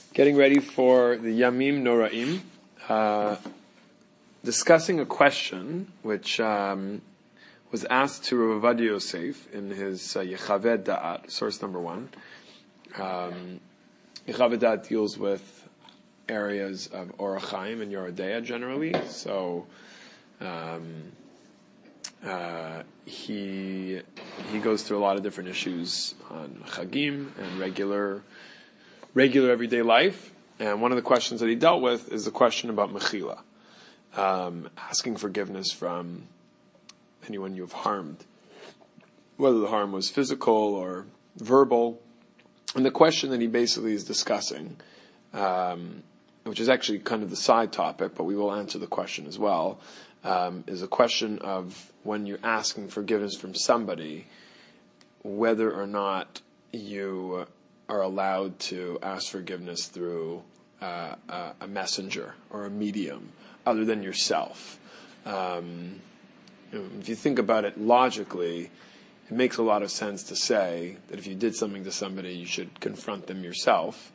Getting ready for the Yamim Noraim, discussing a question which was asked to Rav Ovadia Yosef in his Yechaveh Da'at, source number 1. Yechaveh Da'at deals with areas of Orach Chaim and Yoredeya generally, so he goes through a lot of different issues on Chagim and regular everyday life, and one of the questions that he dealt with is the question about mechila, asking forgiveness from anyone you've harmed, whether the harm was physical or verbal. And the question that he basically is discussing, which is actually kind of the side topic, but we will answer the question as well, is a question of when you're asking forgiveness from somebody, whether or not you are allowed to ask forgiveness through a messenger or a medium other than yourself. If you think about it logically, it makes a lot of sense to say that if you did something to somebody, you should confront them yourself.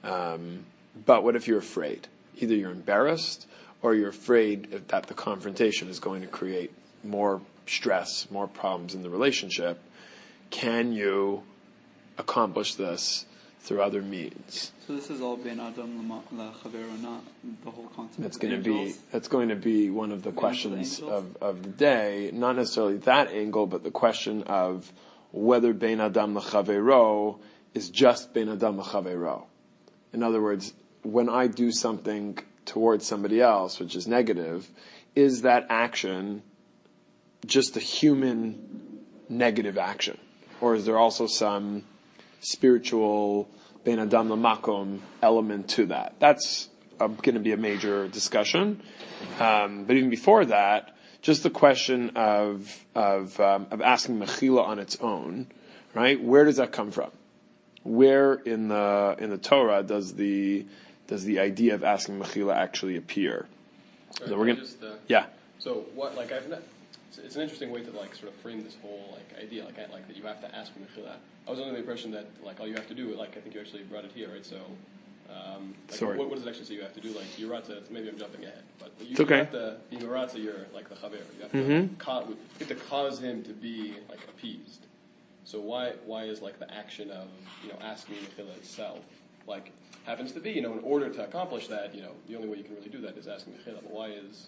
But what if you're afraid? Either you're embarrassed or you're afraid that the confrontation is going to create more stress, more problems in the relationship. Can you accomplish this through other means? So this is all bein adam lachavero, not the whole concept. That's going to be one of the questions of the day. Not necessarily that angle, but the question of whether bein adam lachavero is just bein adam lachavero. In other words, when I do something towards somebody else, which is negative, is that action just a human negative action? Or is there also some spiritual bein adam lamakom element to that? That's going to be a major discussion. But even before that, just the question of asking mechila on its own, right? Where does that come from? Where in the Torah does the idea of asking mechila actually appear? Sorry, so we're going yeah. So what? It's an interesting way to sort of frame this whole idea, like that you have to ask for mechila. I was under the impression that all you have to do, I think you actually brought it here, right? So, sorry. What does it actually say you have to do? Yiratza, maybe I'm jumping ahead, but you okay. have to be Yiratza, you're like the chaver. You have to cause him to be appeased. So why is the action of asking mechila itself happens to be in order to accomplish that the only way you can really do that is asking mechila. But why is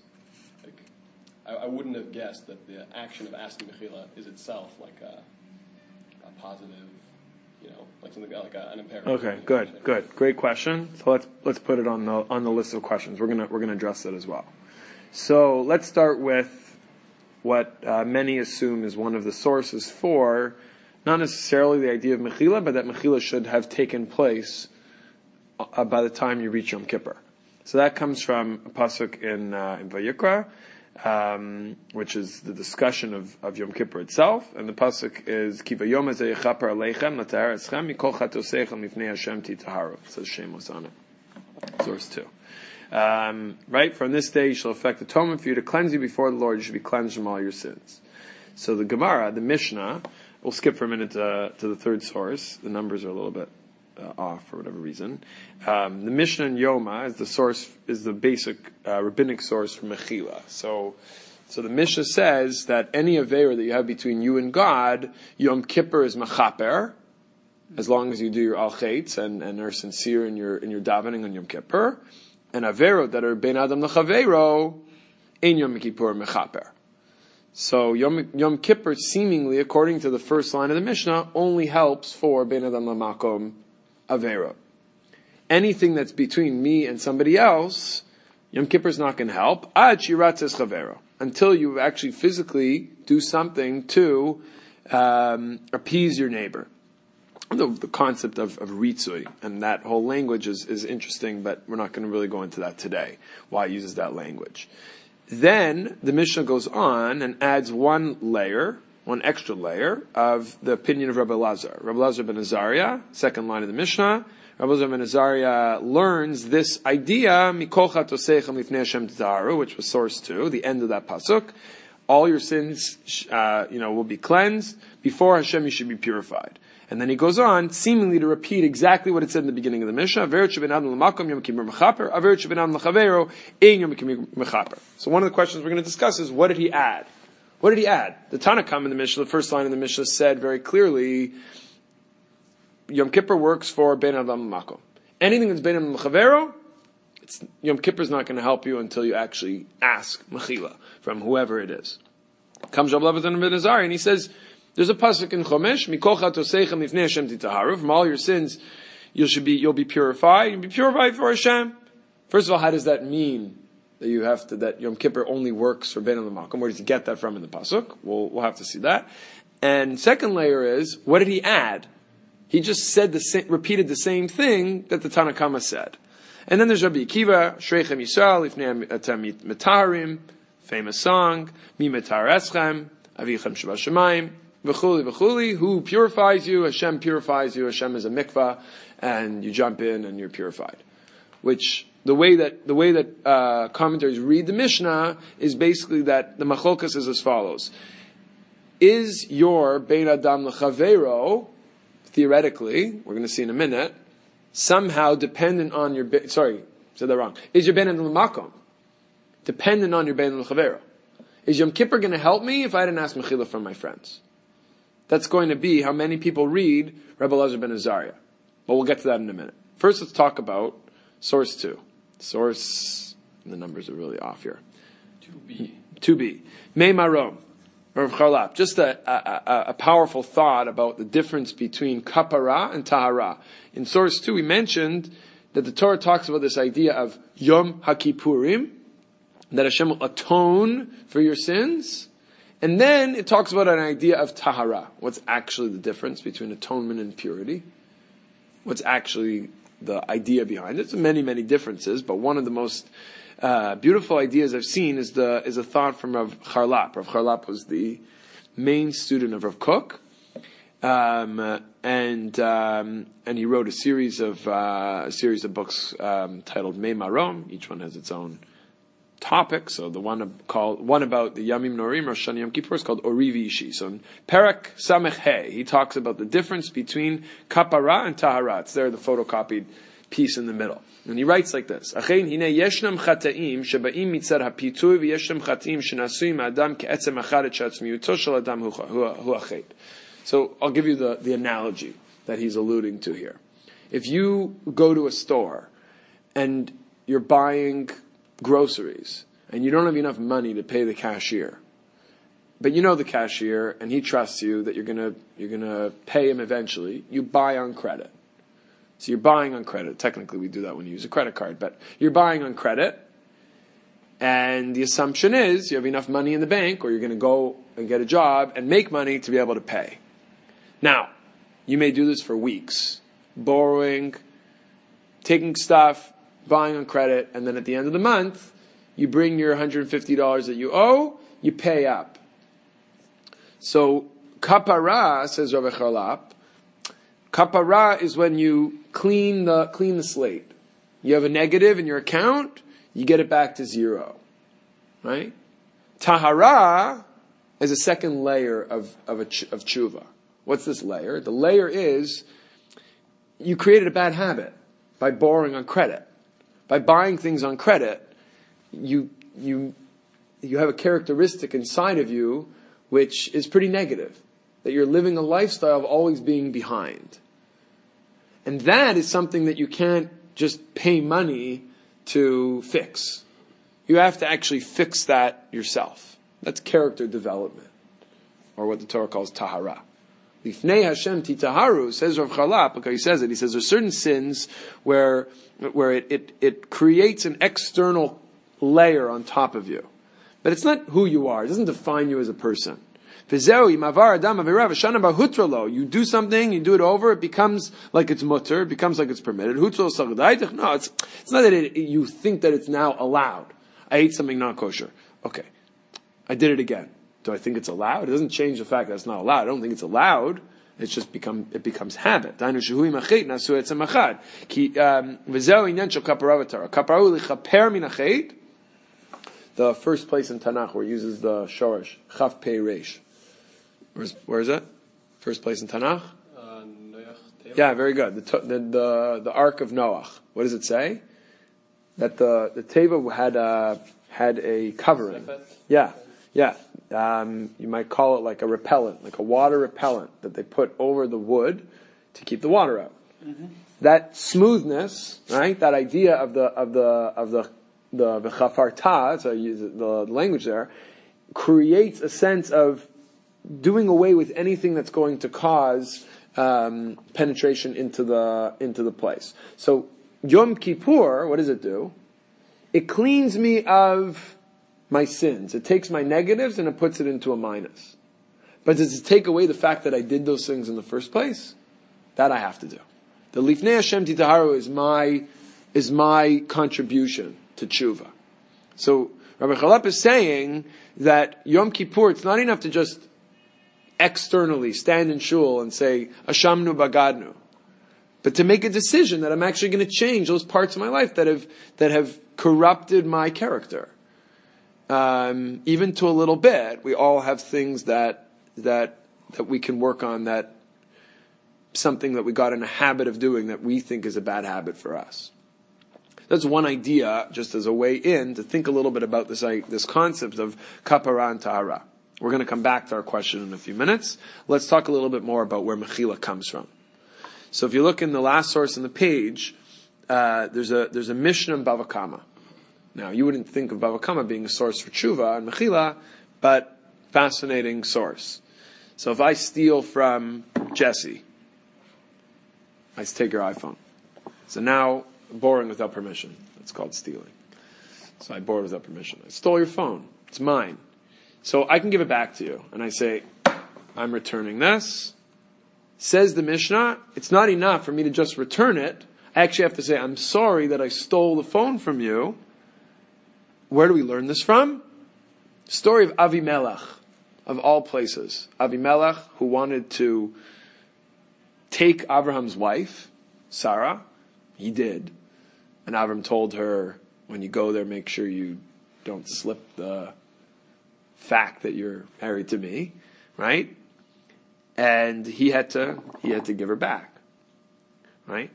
I wouldn't have guessed that the action of asking mechila is itself a positive, something an imperative. Okay, good, great question. So let's put it on the list of questions. We're gonna address that as well. So let's start with what many assume is one of the sources for not necessarily the idea of mechila, but that mechila should have taken place by the time you reach Yom Kippur. So that comes from a pasuk in Vayikra, which is the discussion of Yom Kippur itself, and the pasuk is Ki vayom hazeh yechaper aleichem latahar eschem mikol chatoseichem mifnei Hashem titaharu. It says Shemos on it. Source 2. Right, from this day you shall effect atonement for you to cleanse you before the Lord. You should be cleansed from all your sins. So the Gemara, the Mishnah, we'll skip for a minute to the third source. The numbers are a little bit off for whatever reason. The Mishnah in Yoma is the source, is the basic rabbinic source for mechila. So the Mishnah says that any avera that you have between you and God, Yom Kippur is mechaper, as long as you do your al chetz and are sincere in your davening on Yom Kippur, and averot that are bein adam lechavero, in Yom Kippur mechaper. So Yom Kippur, seemingly, according to the first line of the Mishnah, only helps for bein adam lamakom avera. Anything that's between me and somebody else, Yom Kippur is not going to help. Ad shiratzes chavero, until you actually physically do something to appease your neighbor. The concept of ritzui and that whole language is interesting, but we're not going to really go into that today. Why it uses that language? Then the Mishnah goes on and adds one extra layer of the opinion of Rabbi Elazar. Rabbi Elazar ben Azariah, second line of the Mishnah. Rabbi Elazar ben Azariah learns this idea, Mikol chatoseichem lifnei Hashem titaharu, which was source 2, the end of that pasuk. All your sins, will be cleansed. Before Hashem, you should be purified. And then he goes on, seemingly to repeat exactly what it said in the beginning of the Mishnah. So one of the questions we're going to discuss is, what did he add? What did he add? The Tanakam in the Mishnah, the first line of the Mishnah, said very clearly, Yom Kippur works for Ben Adam L'Makom. Anything that's Ben Adam L'Chavero, Yom Kippur is not going to help you until you actually ask Mechila from whoever it is. Comes Rav Levitan ben Azariah and he says, there's a pasuk in Chomesh, Mikocha Toseichem Lifnei Hashem Titaharu. From all your sins, you'll be purified. You'll be purified for Hashem. First of all, how does that mean that Yom Kippur only works for Ben L'Makom? Where does he get that from in the pasuk? We'll have to see that. And second layer is, what did he add? He just repeated the same thing that the Tanakama said. And then there's Rabbi Akiva, Shreichem Yisrael, Lifnei Atem Mitaharim, famous song, Mi Mitar Eschem, Avichem Shabbat V'chuli, who purifies you? Hashem purifies you. Hashem is a mikvah, and you jump in and you're purified. Which the way that commentaries read the Mishnah is basically that the macholkas is as follows: is your Bein Adam L'Chavero, theoretically, we're going to see in a minute, somehow dependent on your said that wrong. Is your Bein Adam L'Makom dependent on your Bein L'Chavero? Is Yom Kippur going to help me if I didn't ask Mechila from my friends? That's going to be how many people read Rebbe Elazar ben Azariah. But we'll get to that in a minute. First, let's talk about source 2. The numbers are really off here. 2b. Mei Marom, Rav Charlap. Just a powerful thought about the difference between kapara and tahara. In source 2, we mentioned that the Torah talks about this idea of Yom HaKippurim, that Hashem will atone for your sins. And then it talks about an idea of tahara. What's actually the difference between atonement and purity? What's actually the idea behind it? There's many, many differences, but one of the most beautiful ideas I've seen is a thought from Rav Charlap. Rav Charlap was the main student of Rav Kook, and he wrote a series of books titled Mei Marom. Each one has its own topic. So the one about the Yamim Norim, Rosh Hashanah Yom Kippur, is called Orivi Ishi. So in Perek Samech He, he talks about the difference between kapara and tahara. It's there, the photocopied piece in the middle. And he writes like this: Achein hine yeshnam chataim shebaim mitzad hapitui v'yeshnam chataim shenasuim adam ke'etzem achad et shatzmiuto shel adam hu achet. So I'll give you the analogy that he's alluding to here. If you go to a store and you're buying groceries and you don't have enough money to pay the cashier, but you know the cashier and he trusts you that you're gonna pay him eventually, you buy on credit. So you're buying on credit. Technically we do that when you use a credit card, but you're buying on credit, and the assumption is you have enough money in the bank, or you're going to go and get a job and make money to be able to pay. Now, you may do this for weeks, borrowing, taking stuff, buying on credit, and then at the end of the month, you bring your $150 that you owe, you pay up. So, kapara, says Rav Charlap, kapara is when you clean the slate. You have a negative in your account, you get it back to zero. Right? Tahara is a second layer of tshuva. What's this layer? The layer is you created a bad habit by borrowing on credit. By buying things on credit, you have a characteristic inside of you which is pretty negative. That you're living a lifestyle of always being behind. And that is something that you can't just pay money to fix. You have to actually fix that yourself. That's character development, or what the Torah calls tahara. Lifnei Hashem titaharu, says Rav Charlap, because he says it. He says there's certain sins where it creates an external layer on top of you. But it's not who you are. It doesn't define you as a person. You do something, you do it over, it becomes like it's mutter, it becomes like it's permitted. No, it's not that you think that it's now allowed. I ate something not kosher. Okay, I did it again. Do I think it's allowed? It doesn't change the fact that it's not allowed. I don't think it's allowed. It's just becomes habit. The first place in Tanakh where it uses the shoresh, chaf pei reish. Where is that? First place in Tanakh? Yeah, very good. The Ark of Noah. What does it say? That the teva had a covering. Yeah. You might call it like a repellent, like a water repellent that they put over the wood to keep the water out. Mm-hmm. That smoothness, right? That idea of the v'chafarta, so I use the language there, creates a sense of doing away with anything that's going to cause penetration into the place. So Yom Kippur, what does it do? It cleans me of my sins. It takes my negatives and it puts it into a minus. But does it take away the fact that I did those things in the first place? That I have to do. The Lifnei Hashem Titaharu is my contribution to tshuva. So Rabbi Chalep is saying that Yom Kippur, it's not enough to just externally stand in shul and say Ashamnu Bagadnu, but to make a decision that I'm actually going to change those parts of my life that have corrupted my character. Even to a little bit, we all have things that we can work on, that something that we got in a habit of doing that we think is a bad habit for us. That's one idea, just as a way in, to think a little bit about this concept of kapara and tahara. We're going to come back to our question in a few minutes. Let's talk a little bit more about where mechila comes from. So if you look in the last source on the page, there's a Mishnah in Bava Kama. Now, you wouldn't think of Bava Kama being a source for tshuva and mechila, but fascinating source. So if I steal from Jesse, I take your iPhone. So now, borrowing without permission. That's called stealing. So I borrowed without permission. I stole your phone. It's mine. So I can give it back to you. And I say, I'm returning this. Says the Mishnah, it's not enough for me to just return it. I actually have to say, I'm sorry that I stole the phone from you. Where do we learn this from? Story of Avimelech, of all places. Avimelech, who wanted to take Abraham's wife, Sarah. He did. And Avram told her, when you go there, make sure you don't slip the fact that you're married to me, right? And he had to give her back, right?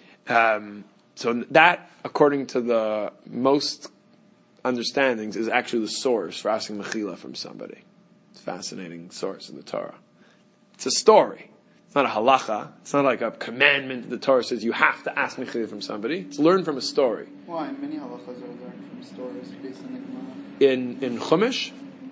So that, according to the most understandings, is actually the source for asking mechila from somebody. It's a fascinating source in the Torah. It's a story. It's not a halacha. It's not like a commandment. The Torah says you have to ask mechila from somebody. It's learned from a story. Why? Many halachas are learned from stories based on the Gemara. In Chumash?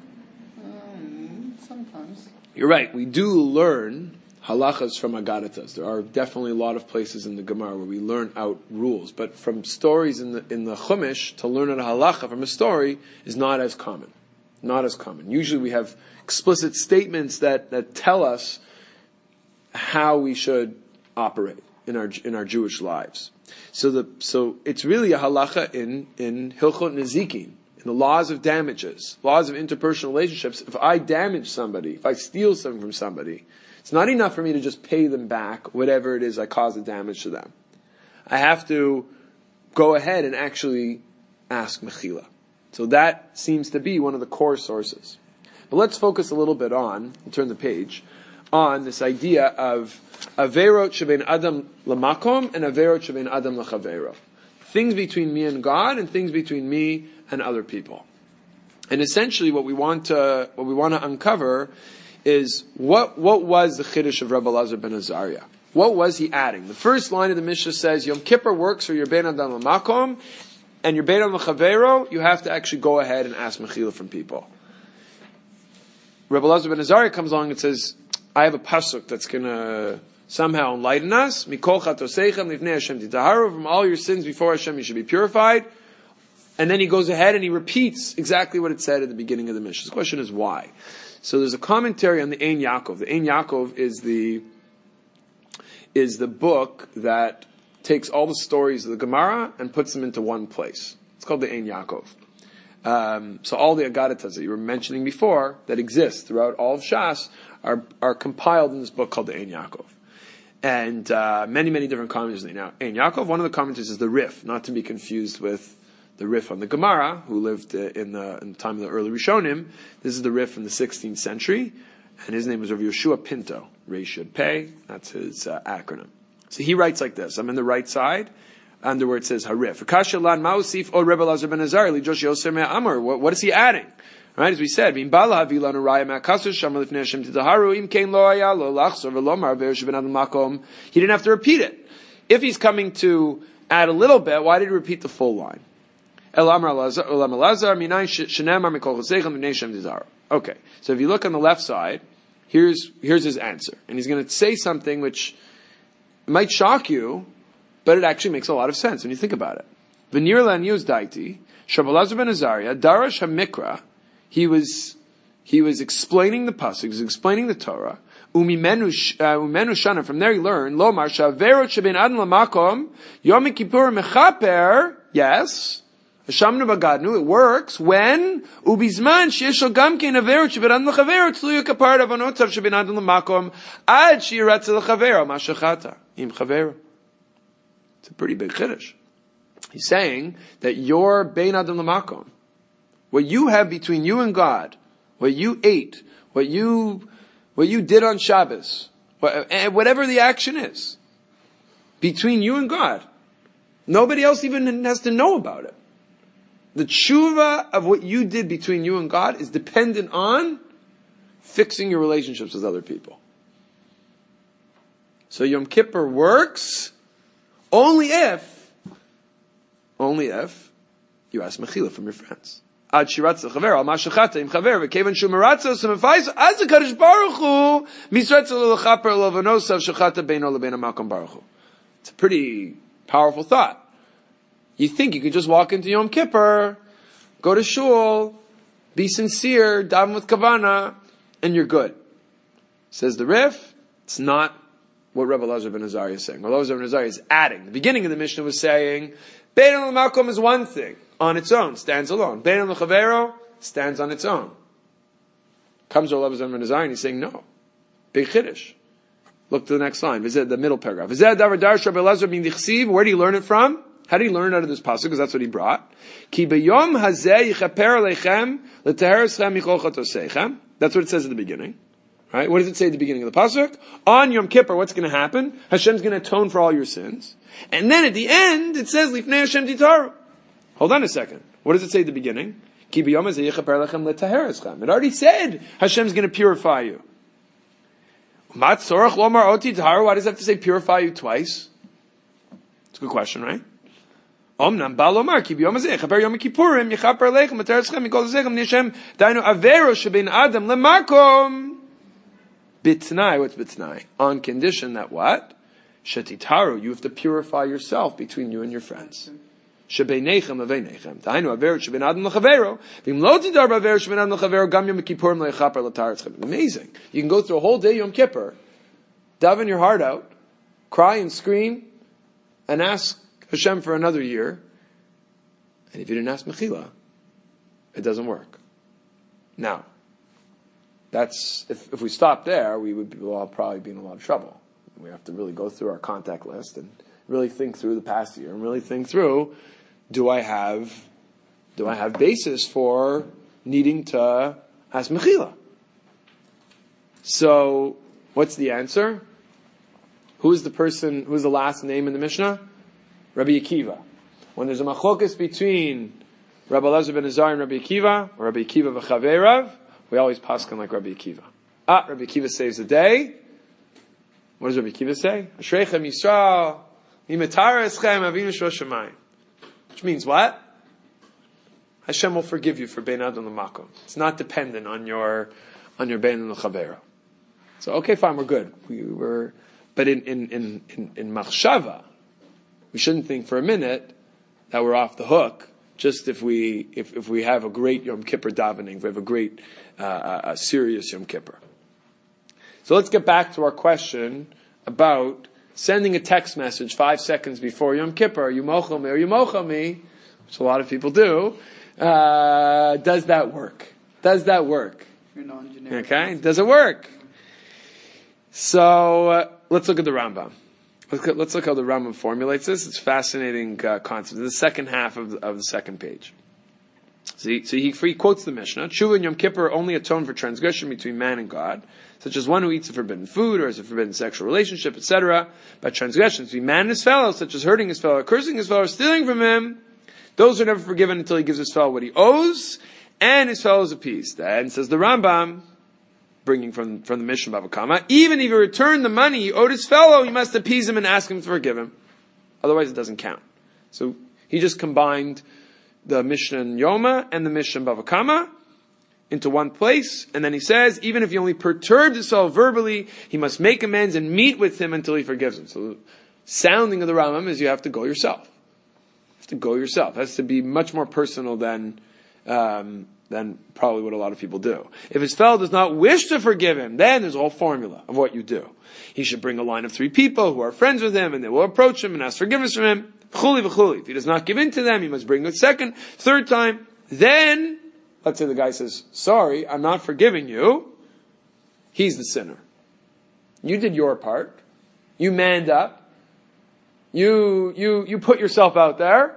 Sometimes. You're right. We do learn halachas from Agaritas. There are definitely a lot of places in the Gemara where we learn out rules. But from stories in the Chumash, to learn a halacha from a story is not as common. Not as common. Usually we have explicit statements that tell us how we should operate in our Jewish lives. So it's really a halacha in Hilchot Nezikin, in the laws of damages, laws of interpersonal relationships. If I damage somebody, if I steal something from somebody, it's not enough for me to just pay them back whatever it is I caused the damage to them. I have to go ahead and actually ask mechila. So that seems to be one of the core sources. But let's focus a little bit on, turn the page, on this idea of averot shebein adam lamakom and averot shebein adam lachavero. Things between me and God and things between me and other people. And essentially what we want to uncover is what was the chiddush of Rebbe Elazar ben Azariah? What was he adding? The first line of the Mishnah says Yom Kippur works for your bein adam lamakom and your bein adam lachavero. You have to actually go ahead and ask mechila from people. Rebbe Elazar ben Azariah comes along and says, I have a pasuk that's going to somehow enlighten us. Mikol chatoseichem lifnei Hashem titaharu. From all your sins before Hashem you should be purified. And then he goes ahead and he repeats exactly what it said at the beginning of the Mishnah. The question is why? So there's a commentary on the Ein Yaakov. The Ein Yaakov is the book that takes all the stories of the Gemara and puts them into one place. It's called the Ein Yaakov. So all the Agaritas that you were mentioning before that exist throughout all of Shas are compiled in this book called the Ein Yaakov. And many different commentaries. Now, Ein Yaakov, one of the commentaries is the Rif, not to be confused with the Rif on the Gemara, who lived in the time of the early Rishonim. This is the Rif from the 16th century, and his name was Rav Yoshua Pinto, Reish Yud Pei, that's his acronym. So he writes like this. I'm in the right side, under where it says harif. What is he adding? Right, as we said, he didn't have to repeat it. If he's coming to add a little bit, why did he repeat the full line? Okay, so if you look on the left side, here's his answer. And he's going to say something which might shock you, but it actually makes a lot of sense when you think about it. V'nir la'anius daiti, Shabbalazar ben Azariah, Darash HaMikra, he was explaining the pasuk, he was explaining the Torah. Umimenu shana. From there he learned Lomar shaverot sheben adon lamakom Yom Kippur mechaper. Yes, Hashamnu bagadnu. It works when ubizman sheishol gamkein averot sheben adon lachaverot tluya kapar avonotav sheben adon lamakom ad shiratz lachavero mashachata im chavero. It's a pretty big chiddush. He's saying that your bein adon lamakom, what you have between you and God, what you ate, what you did on Shabbos, whatever the action is, between you and God, nobody else even has to know about it. The tshuva of what you did between you and God is dependent on fixing your relationships with other people. So Yom Kippur works only if you ask mechila from your friends. Ad shiratz l'chaver al mashachata im chaver v'kevan shu meratza semefais az HaKadosh Baruch Hu misratza l'chaper l'vanosav shachata beino l'bein ha'makom Baruch Hu. It's a pretty powerful thought. You think you could just walk into Yom Kippur, go to shul, be sincere, daven with kavana, and you're good. Says the Rif, it's not what Rebbe Elazar ben Azariah is saying. Rebbe Elazar ben Azariah is adding. The beginning of the Mishnah was saying, bein l'makom is one thing. On its own, stands alone. Bein l'chavero stands on its own. Comes Rebbe Elazar ben Azariah and he's saying no. Big chiddush. Look to the next line. The middle paragraph. Where do you learn it from? How do you learn out of this pasuk? Because that's what he brought. Ki b'yom hazeh yichaper lechem l'tehereschem michol chatosechem. That's what it says at the beginning. Right? What does it say at the beginning of the pasuk? On Yom Kippur, what's going to happen? Hashem's going to atone for all your sins. And then at the end, it says, Lifnei Hashem titaru. Hold on a second. What does it say at the beginning? Ki b'yom hazeh yichaper lechem l'tehereschem. It already said Hashem's going to purify you. Why does it have to say purify you twice? It's a good question, right? Omnam balomar ki b'yom hazeh chaper Yom Kippurim yichaper lechem l'tehereschem mikol zechem nishem dainu avero shebein adam lemakom bitnai. What's bitnai? On condition that what? Shetitaru, you have to purify yourself between you and your friends. Shebeinechem aveinechem dainu avero shebein adam l'chavero v'im lo tidar b'avero shebein adam l'chavero gam Yom Kippurim lechaper l'tareschem. Amazing. You can go through a whole day Yom Kippur, daven your heart out, cry and scream, and ask Hashem for another year, and if you didn't ask mechila, it doesn't work. Now, that's if we stop there, we would probably be in a lot of trouble. We have to really go through our contact list and really think through the past year and really think through: do I have basis for needing to ask mechila? So, what's the answer? Who's the last name in the Mishnah? Rabbi Akiva. When there's a machlokas between Rabbi Elazar ben Azariah and Rabbi Akiva, or Rabbi Akiva v'chaverav, we always paskin like Rabbi Akiva. Rabbi Akiva saves the day. What does Rabbi Akiva say? Ashreichem Yisrael, imetar eschem avinu shel shamayim. Which means what? Hashem will forgive you for bein adon l'makom. It's not dependent on your bein l'chavera. So okay, fine, we're good. But in machshava, we shouldn't think for a minute that we're off the hook just if we have a great Yom Kippur davening, if we have a great, a serious Yom Kippur. So let's get back to our question about sending a text message 5 seconds before Yom Kippur, you mocha me or you mocha me, which a lot of people do. Does that work? Does that work? You're non-generic. Okay, does it work? So let's look at the Rambam. Let's look how the Rambam formulates this. It's a fascinating concept. The second half of the second page. So he quotes the Mishnah. Tshuva and Yom Kippur only atone for transgression between man and God, such as one who eats a forbidden food or has a forbidden sexual relationship, etc. But transgressions between man and his fellow, such as hurting his fellow, cursing his fellow, or stealing from him, those are never forgiven until he gives his fellow what he owes, and his fellow is appeased. And says the Rambam, bringing from the Mishnah Bava Kama, even if he returned the money he owed his fellow, he must appease him and ask him to forgive him. Otherwise it doesn't count. So he just combined the Mishnah in Yoma and the Mishnah in Bava Kama into one place, and then he says, even if he only perturbed his fellow verbally, he must make amends and meet with him until he forgives him. So the sounding of the Rambam is you have to go yourself. You have to go yourself. It has to be much more personal than probably what a lot of people do. If his fellow does not wish to forgive him, then there's a whole formula of what you do. He should bring a line of 3 people who are friends with him, and they will approach him and ask forgiveness from him. Chuli v'chuli. If he does not give in to them, he must bring a second, third time. Then, let's say the guy says, sorry, I'm not forgiving you. He's the sinner. You did your part. You manned up. You put yourself out there.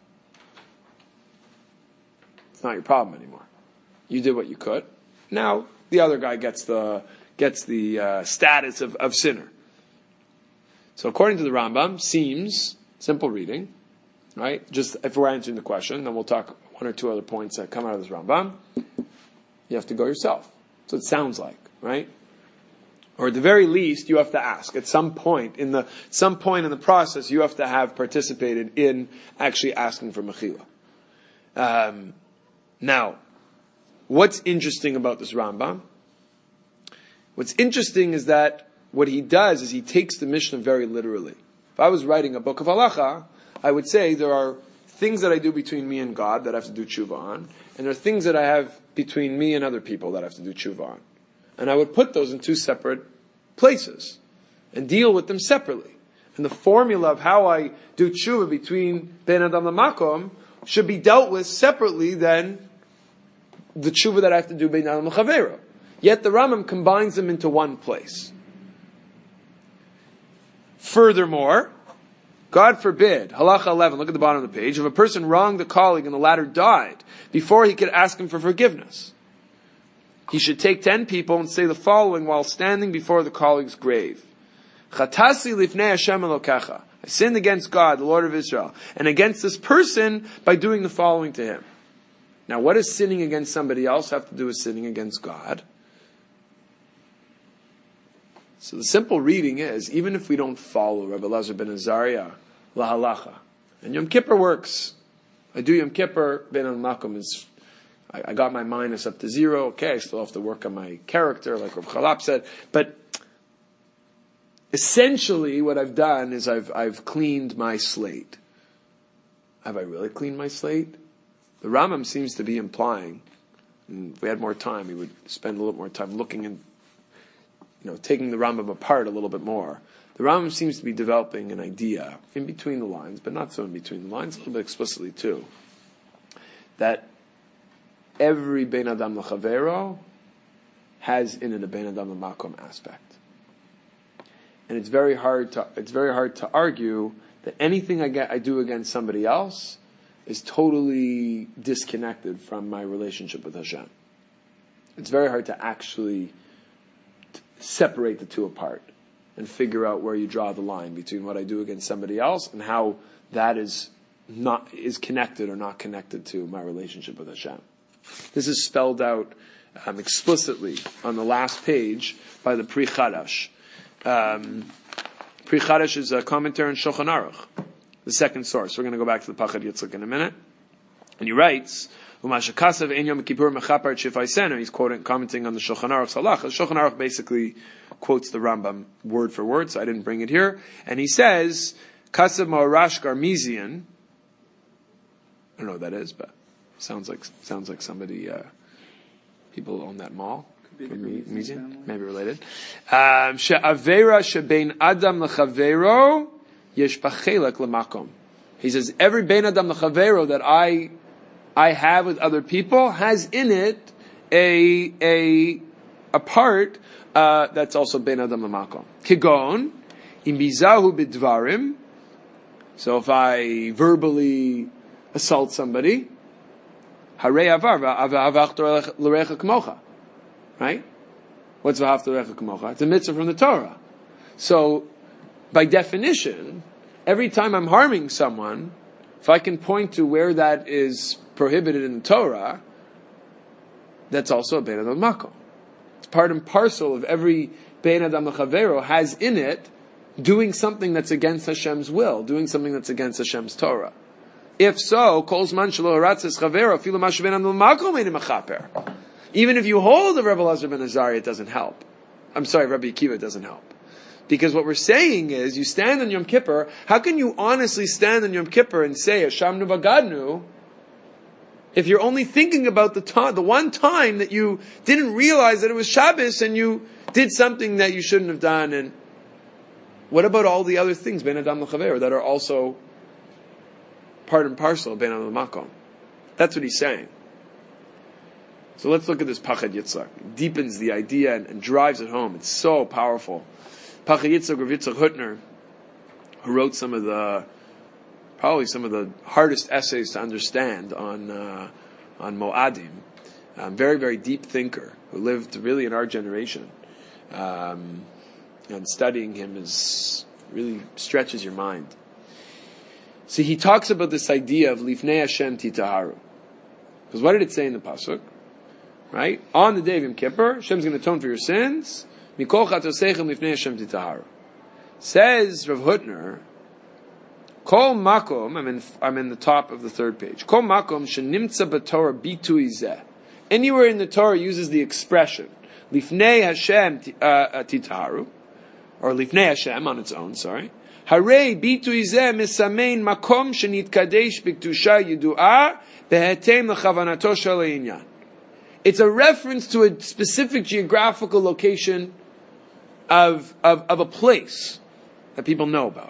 It's not your problem anymore. You did what you could. Now, the other guy gets the status of sinner. So according to the Rambam, seems, simple reading, right? Just if we're answering the question, then we'll talk 1 or 2 other points that come out of this Rambam. You have to go yourself. So it sounds like, right? Or at the very least, you have to ask. At some point in the process, you have to have participated in actually asking for mechila. Now, what's interesting about this Rambam? What's interesting is that what he does is he takes the Mishnah very literally. If I was writing a book of halacha, I would say there are things that I do between me and God that I have to do tshuva on, and there are things that I have between me and other people that I have to do tshuva on. And I would put those in 2 separate places and deal with them separately. And the formula of how I do tshuva between Ben Adam Lamakom should be dealt with separately than the tshuva that I have to do Ben Adam L'Chavero. Yet the Rambam combines them into one place. Furthermore, God forbid, halacha 11, look at the bottom of the page, if a person wronged a colleague and the latter died before he could ask him for forgiveness, he should take 10 people and say the following while standing before the colleague's grave. Chatasi lifnei Hashem Elokecha. I sinned against God, the Lord of Israel, and against this person by doing the following to him. Now, what does sinning against somebody else have to do with sinning against God? So the simple reading is, even if we don't follow Rabbi Elazar ben Azariah, la halacha, and Yom Kippur works. I do Yom Kippur, ben al-makom is, I got my minus up to 0, okay, I still have to work on my character, like Rav Chalap said, but essentially what I've done is I've cleaned my slate. Have I really cleaned my slate? The Rambam seems to be implying, and if we had more time, we would spend a little more time looking and taking the Rambam apart a little bit more. The Rambam seems to be developing an idea in between the lines, but not so in between the lines, a little bit explicitly too, that every Ben Adam L'Chavero has in it a Ben Adam L'Makom aspect. And it's very hard to argue that anything I do against somebody else is totally disconnected from my relationship with Hashem. It's very hard to actually separate the two apart and figure out where you draw the line between what I do against somebody else and how that is connected or not connected to my relationship with Hashem. This is spelled out explicitly on the last page by the Pri Chadash. Pri Chadash is a commentary on Shulchan Aruch, the second source. We're going to go back to the Pachad Yitzchak in a minute. And he writes, he's commenting on the Shulchan Aruch's halacha. The Shulchan Aruch basically quotes the Rambam word for word, so I didn't bring it here. And he says, Kasav Ma'arash Garmizian. I don't know what that is, but sounds like somebody, people own that mall. Could be the Garmizian, maybe related. She'avera shebein Adam l'chavero yesh bachelek l'makom. He says, every bein Adam l'chavero that I have with other people has in it a part that's also ben adam l'makom. Kigon im bizahu b'dvarim. So if I verbally assault somebody, Harei avar v'ahavachto l'recha k'mocha. Right? What's v'ahavto l'recha k'mocha? It's a mitzvah from the Torah. So, by definition, every time I'm harming someone, if I can point to where that is prohibited in the Torah, that's also a bein adam makom. It's part and parcel of every bein adam l'chavero has in it doing something that's against Hashem's will, doing something that's against Hashem's Torah. If so, kol zman shelo haratzes chavero afilu ma shebein adam l'makom ein mechaper. Even if you hold the Rebbe Elazar ben Azariah, it doesn't help. I'm sorry, Rabbi Akiva, it doesn't help. Because what we're saying is, you stand on Yom Kippur, how can you honestly stand on Yom Kippur and say, Hashamnu Bagadnu, if you're only thinking about the one time that you didn't realize that it was Shabbos and you did something that you shouldn't have done? And what about all the other things, Ben Adam L'Chaver, that are also part and parcel of Ben Adam L'Makom? That's what he's saying. So let's look at this Pachad Yitzchak. It deepens the idea and drives it home. It's so powerful. Pachad Yitzchak, Rav Yitzchak Hutner, who wrote probably some of the hardest essays to understand on Mo'adim. Very, very deep thinker who lived really in our generation. And studying him really stretches your mind. So he talks about this idea of Lifnei Hashem Titaharu. Because what did it say in the Pasuk? Right? On the day of Yom Kippur, Hashem's going to atone for your sins. Mikol chatosechem lifnei Hashem titaharu. Says Rav Hutner, Kol makom, I'm in the top of the third page. Kol makom shenimtza b'Torah bitui zeh. Anywhere in the Torah uses the expression lifnei Hashem titaharu, or lifnei Hashem on its own. Sorry. Harei bitui zeh misamein makom shenitkadesh b'kedusha yidu'ah behetem lechavanato shel ha'inyan. It's a reference to a specific geographical location of a place that people know about.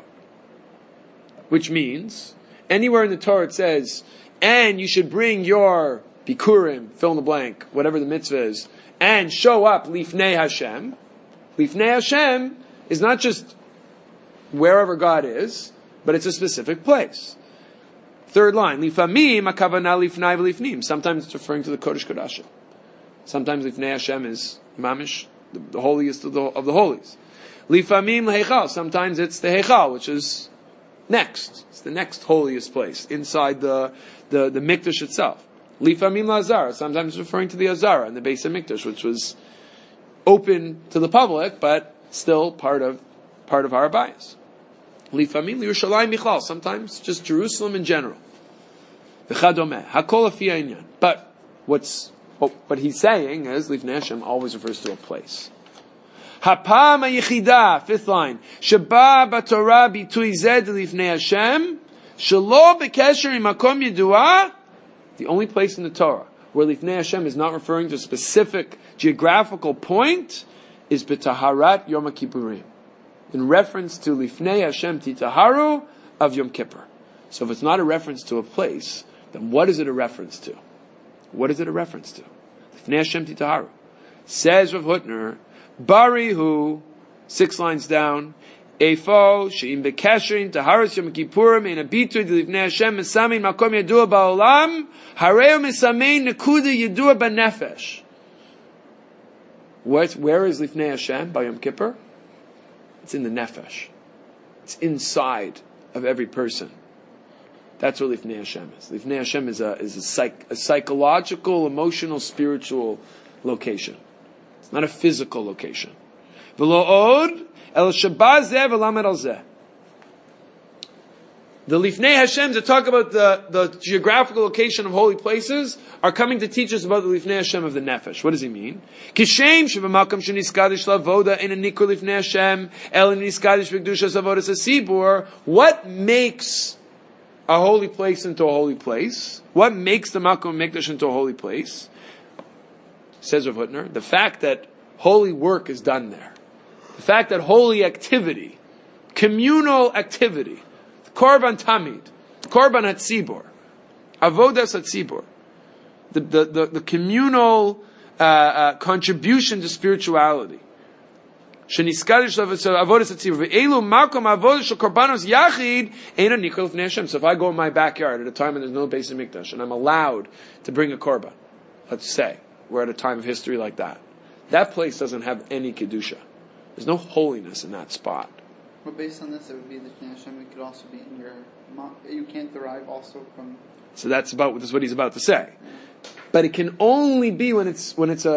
Which means, anywhere in the Torah it says, and you should bring your bikurim, fill in the blank, whatever the mitzvah is, and show up lifnei Hashem. Lifnei Hashem is not just wherever God is, but it's a specific place. Third line, lifamim akavana lifnai v'lifnim. Sometimes it's referring to the Kodesh Kodashim. Sometimes Lifnei Hashem is mamish, the holiest of the holies. Lifamim lehechal. Sometimes it's the hechal, which is next. It's the next holiest place inside the mikdash itself. Lifamim lazara. Sometimes it's referring to the azara and the Beis HaMikdash, which was open to the public, but still part of Har HaBayis. Lifamim liYerushalayim bichal. Sometimes just Jerusalem in general. V'chadomeh. Hakol afi ha'inyan. But what he's saying is, Lifnei Hashem always refers to a place. Hapam hayichida, fifth line, Sheba b'Torah bitui zed Lifnei Hashem, shelo b'kesher imakom yedua, the only place in the Torah where Lifnei Hashem is not referring to a specific geographical point is b'Taharat Yom Kippurim, in reference to Lifnei Hashem Titaharu of Yom Kippur. So if it's not a reference to a place, then what is it a reference to? What is it a reference to? Lifnei Hashem Titaharu. Says Rav Hutner, Barihu, 6 lines down, Eifo, She'im Bekesherim, Taharas Yom Kippurim, Ein Abitu, Lifnei Hashem, Mesamein Makom Yadua Ba'olam, Hareo Mesamein Nekuda Yadua Ba'nefesh. Where is Lifnei Hashem by Yom Kippur? It's in the Nefesh. It's inside of every person. That's what Lifnei Hashem is. Lifnei Hashem is a psychological, emotional, spiritual location. It's not a physical location. V'lo od el sheba zeh v'lamed al zeh. The Lifnei Hashem that talk about the geographical location of holy places are coming to teach us about the Lifnei Hashem of the Nefesh. What does he mean? Kishem shebemakam sheniskadish lavoda in a nikur Lifnei Hashem el niskadish v'kedushas avodas hasibur. What makes a holy place into a holy place? What makes the Makom Mikdash into a holy place? Says Rav Hutner, the fact that holy work is done there. The fact that holy activity, communal activity, Korban Tamid, Korban Hatzibur, Avodas Hatzibur, the communal contribution to spirituality, Sheniskadish avodas hatzibur ve'elu makom avodas shel korbanos yachid eina nichol l'fnei Hashem. So if I go in my backyard at a time when there's no Beis Hamikdash and I'm allowed to bring a korban, let's say we're at a time of history like that, that place doesn't have any kedusha. There's no holiness in that spot. But based on this, it would be l'fnei Hashem. It could also be in your. You can't derive also from. So that's what he's about to say. But it can only be when it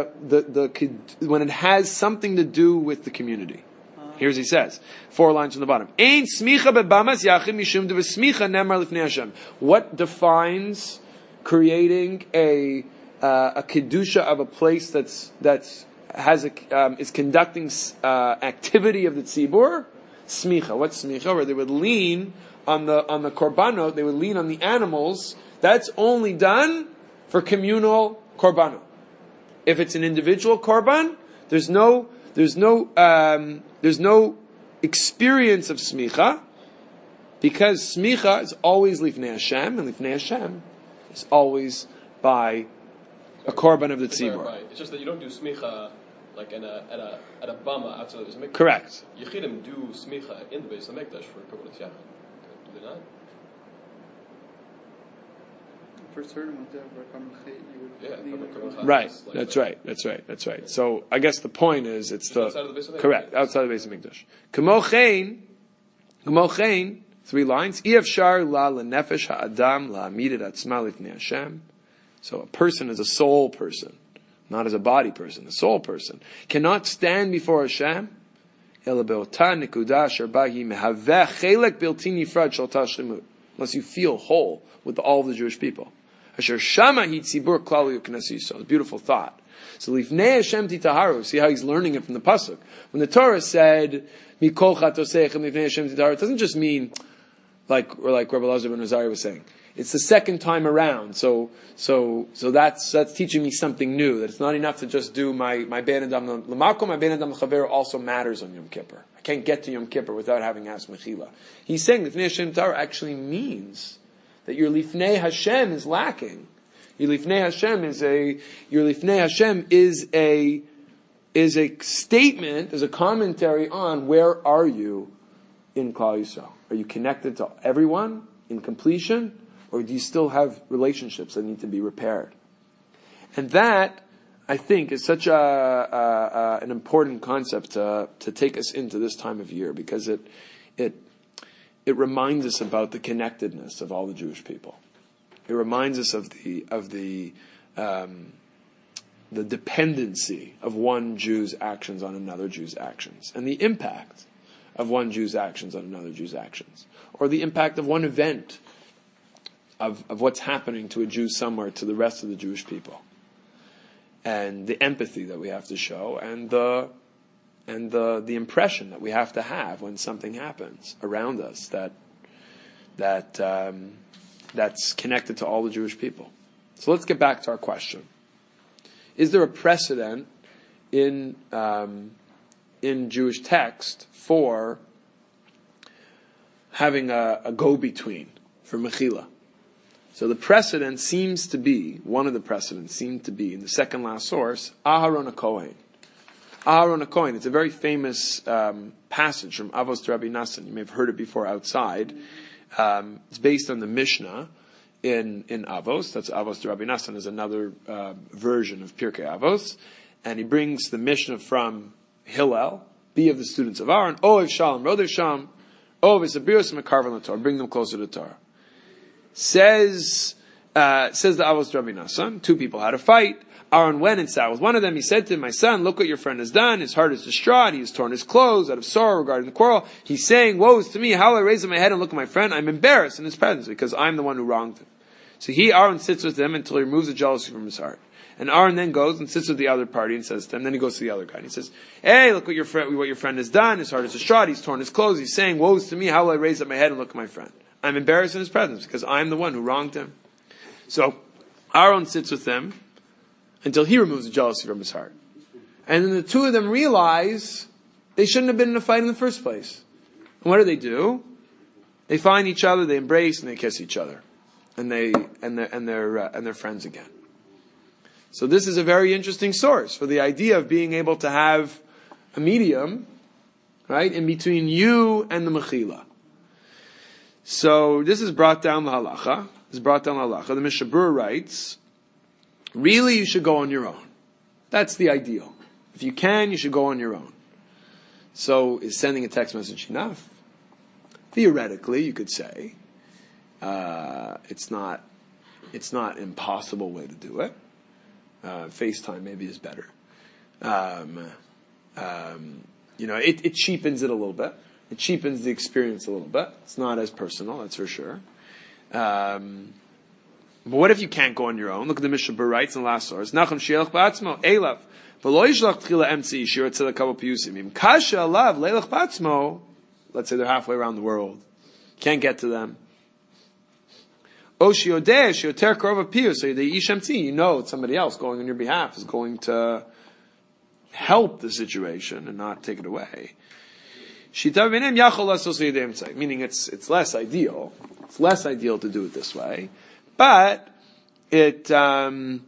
has something to do with the community. Here's he says, 4 lines from the bottom. Ein smicha bebamas yachid mishum de v'smicha nemar l'fnei Hashem. What defines creating a kedusha of a place is conducting activity of the tzibur? Smicha. What's smicha? Where they would lean on the korbanot, they would lean on the animals. That's only done for communal korbanot. If it's an individual korban, there's no experience of smicha, because smicha is always lifnei Hashem, and lifnei Hashem is always by a korban of the tzibur. Right. It's just that you don't do smicha like at a bama outside of the Beis Hamikdash. Correct. Yechidim do smicha in the Beis Hamikdash for korbanos yachid. Do they not? For certain ones, Right. That's right. So I guess the point is it's outside of the Beis Hamikdash. Correct, outside of the Beis Hamikdash. Kamo chein, 3 lines. I'efshar la lenefesh ha'adam la'amid et atzma lifnei Hashem. So a person is a soul person, not as a body person. A soul person cannot stand before Hashem ela be'ota nekuda asher bahi mehaveh chelek bilti nifrad shel tashlimut, unless you feel whole with all of the Jewish people. Asher shama hi tzibur klal yuknas Yisrael. Beautiful thought. So lifnei Hashem titaharu. See how he's learning it from the pasuk. When the Torah said mikol chatoseichem lifnei Hashem titaharu, it doesn't just mean like Rabbi Elazar ben Azariah was saying. It's the second time around. So that's teaching me something new. That it's not enough to just do my ben adam l'makom, my ben adam l'chaver also matters on Yom Kippur. I can't get to Yom Kippur without having asked mechila. He's saying lifnei Hashem titaharu actually means that your lifnei Hashem is lacking. Your lifnei Hashem is a statement, is a commentary on where are you in Klal Yisrael. Are you connected to everyone in completion, or do you still have relationships that need to be repaired? And that, I think, is such an important concept to take us into this time of year, because it reminds us about the connectedness of all the Jewish people. It reminds us of the dependency of one Jew's actions on another Jew's actions, and the impact of one Jew's actions on another Jew's actions, or the impact of one event of what's happening to a Jew somewhere to the rest of the Jewish people, and the empathy that we have to show, and the impression that we have to have when something happens around us that's connected to all the Jewish people. So let's get back to our question. Is there a precedent in Jewish text for having a go-between for Mechila? So the precedent seems to be, one of the precedents seemed to be, in the second last source, Aharon HaKohen. Aharon HaKohen, it's a very famous passage from Avos to Rabbi Nassan. You may have heard it before outside. It's based on the Mishnah in Avos. That's Avos to Rabbi Nassan is another version of Pirkei Avos. And he brings the Mishnah from Hillel, be of the students of Aaron, Oev Shalom, Rodev Sham, Oev Isabiros Mekarvan LaTorah, bring them closer to Torah. Says the Avos to Rabbi Nassan, 2 people had a fight. Aaron went and sat with one of them. He said to him, my son, look what your friend has done. His heart is distraught. He has torn his clothes out of sorrow regarding the quarrel. He's saying, woe is to me. How will I raise up my head and look at my friend? I'm embarrassed in his presence because I'm the one who wronged him. So Aaron sits with them until he removes the jealousy from his heart. And Aaron then goes and sits with the other party and says to them, then he goes to the other guy and he says, hey, look what your friend has done. His heart is distraught. He's torn his clothes. He's saying, woe is to me. How will I raise up my head and look at my friend? I'm embarrassed in his presence because I'm the one who wronged him. So Aaron sits with them until he removes the jealousy from his heart. And then the 2 of them realize they shouldn't have been in a fight in the first place. And what do? They find each other, they embrace, and they kiss each other. And they're friends again. So this is a very interesting source for the idea of being able to have a medium right? In between you and the mechila. So this is brought down the halacha. The Mishabur writes, really you should go on your own. That's the ideal. If you can, you should go on your own. So is sending a text message enough? Theoretically, you could say it's not an impossible way to do it. FaceTime maybe is better. It cheapens it a little bit. It cheapens the experience a little bit. It's not as personal, that's for sure. But what if you can't go on your own? Look at the Mishabur writes in the last source. Nachum shielach ba'atzmo elav v'lo yishlach tchila emtzi shir tzedek kavol piyusim im kasha alav leilach ba'atzmo. Let's say they're halfway around the world, can't get to them. O shiodeh shioter krova piyus, so the ish emtzi, you know it's somebody else going on your behalf is going to help the situation and not take it away. Meaning it's less ideal. It's less ideal to do it this way, but it can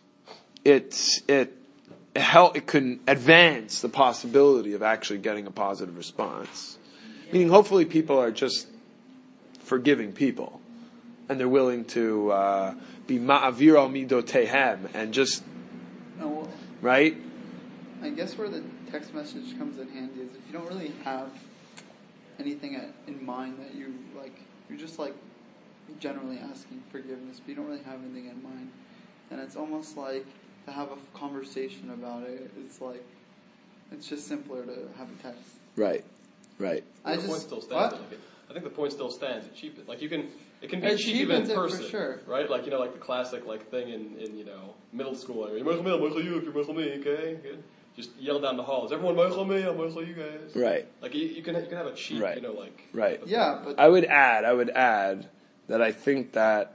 advance the possibility of actually getting a positive response. Meaning, hopefully, people are just forgiving people, and they're willing to be ma'aviro midotehem and just right. I guess where the text message comes in handy is if you don't really have anything in mind that you like, you're just like generally asking forgiveness, but you don't really have anything in mind, and it's almost like to have a conversation about it. It's like it's just simpler to have a text. Right. The point still stands. I think the point still stands. It cheapens. Like it can be cheap even in person, for sure. Right? Like like the classic thing in middle school. If you're Michael me, okay, good. Just yell down the hall. Is everyone Michael me? I'm Michael you guys. Right. Like you can have a cheap, right. Right. Yeah, but I would add that I think that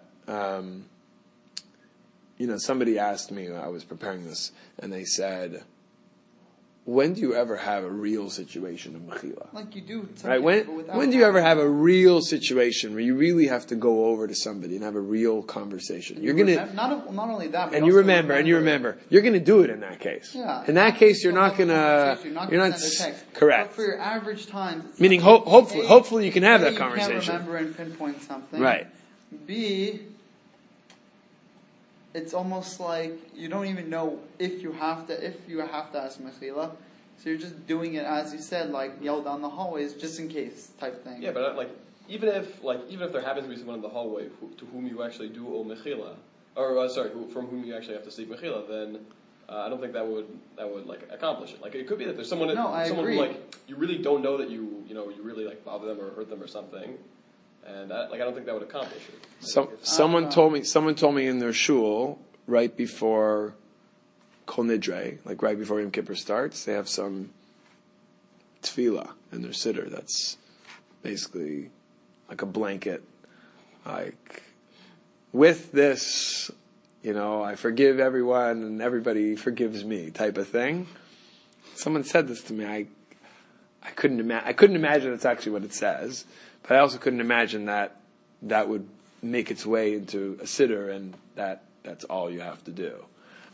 somebody asked me when I was preparing this, and they said, when do you ever have a real situation of mechila? Like you do. Right? When do you ever have a real situation where you really have to go over to somebody and have a real conversation? You're gonna not only that, but and you remember. You're gonna do it in that case. Yeah. In that case, you're not gonna. You're not send a text. Correct. But for your average time, meaning hopefully you can have that conversation. You can't remember and pinpoint something. Right. B, it's almost like you don't even know if you have to ask mechila, so you're just doing it as you said, like yell down the hallways just in case type thing. Yeah, but even if there happens to be someone in the hallway to whom you actually do owe mechila, or from whom you actually have to seek mechila, then I don't think that would accomplish it. Like it could be that there's someone agree. who you really don't know that you really bother them or hurt them or something. And I don't think that would accomplish it. Someone told me in their shul right before Kol Nidre, like right before Yom Kippur starts, they have some tefillah in their siddur. That's basically like a blanket, like with this, I forgive everyone and everybody forgives me type of thing. Someone said this to me. I couldn't imagine that's actually what it says. But I also couldn't imagine that would make its way into a siddur, and that's all you have to do.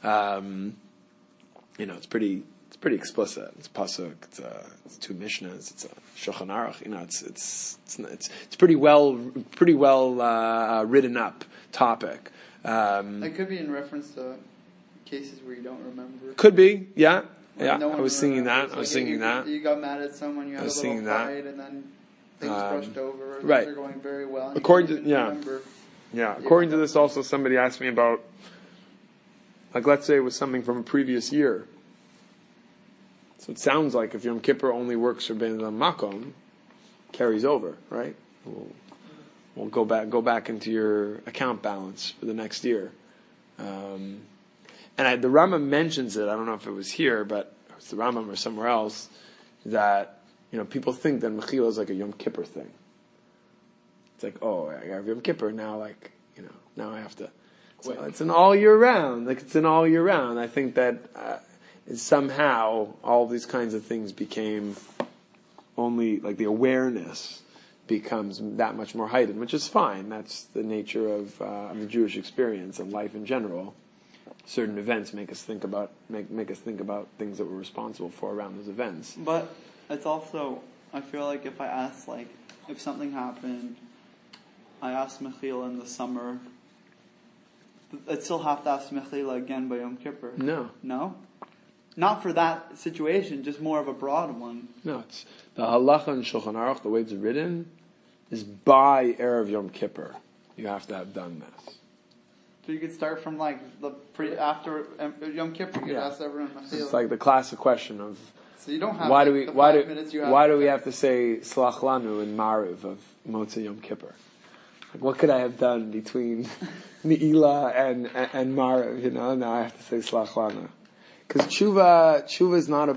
It's pretty explicit. It's pasuk. It's two mishnahs. It's a Shulchan Aruch. It's pretty well written up topic. It could be in reference to cases where you don't remember. Could be, yeah. I was singing that. You got mad at someone. You had a little fight, and then things brushed over. Right. They're going very well. According to this, also somebody asked me about, let's say it was something from a previous year. So it sounds like if Yom Kippur only works for Ben Adam Makom, carries over, right? We'll go back into your account balance for the next year. And the Rambam mentions it. I don't know if it was here, but it's the Rambam or somewhere else that. People think that Mechila is like a Yom Kippur thing. It's like, I have Yom Kippur, now now I have to. So it's an all year round. I think that somehow all these kinds of things became only, the awareness becomes that much more heightened, which is fine. That's the nature of the Jewish experience and life in general. Certain events make us think about things that we're responsible for around those events. But it's also, I feel like if I ask, like, if something happened, I asked Mechila in the summer, I'd still have to ask Mechila again by Yom Kippur. No. No? Not for that situation, just more of a broad one. No, it's the halacha in Shulchan Aruch, the way it's written, is by Erev Yom Kippur. You have to have done this. So you could start from like after Yom Kippur, you could ask everyone Mechila. It's like the classic question of so you don't have why do we have to say Slach Lanu in Mariv of Motzei Yom Kippur? Like, what could I have done between Ne'ilah and Mariv? You know, now I have to say Slach Lanu. Because tshuva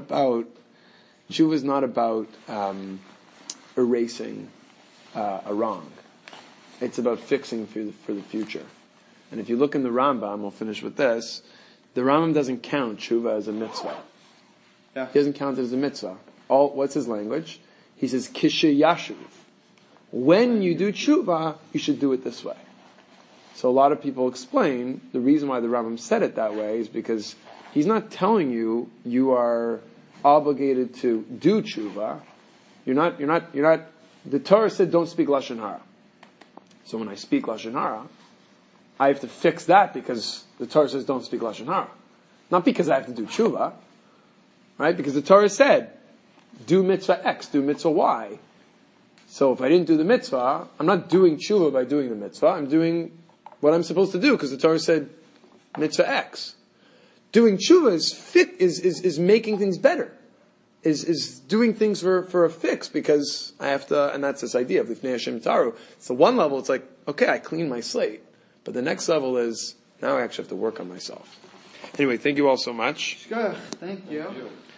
is not about erasing a wrong. It's about fixing for the future. And if you look in the Rambam, we'll finish with this. The Rambam doesn't count tshuva as a mitzvah. Yeah. He doesn't count it as a mitzvah. What's his language? He says kishe yashuv. When you do tshuva, you should do it this way. So a lot of people explain the reason why the Rambam said it that way is because he's not telling you are obligated to do tshuva. You're not. The Torah said don't speak lashon hara. So when I speak lashon hara, I have to fix that because the Torah says don't speak lashon hara, not because I have to do tshuva, right? Because the Torah said do mitzvah X, do mitzvah Y. So if I didn't do the mitzvah, I'm not doing tshuva by doing the mitzvah. I'm doing what I'm supposed to do because the Torah said mitzvah X. Doing tshuva is making things better. Is doing things for a fix because I have to, and that's this idea of Lifnei Hashem Taru. So one level, it's like, okay, I clean my slate. But the next level is, now I actually have to work on myself. Anyway, thank you all so much. Thank you.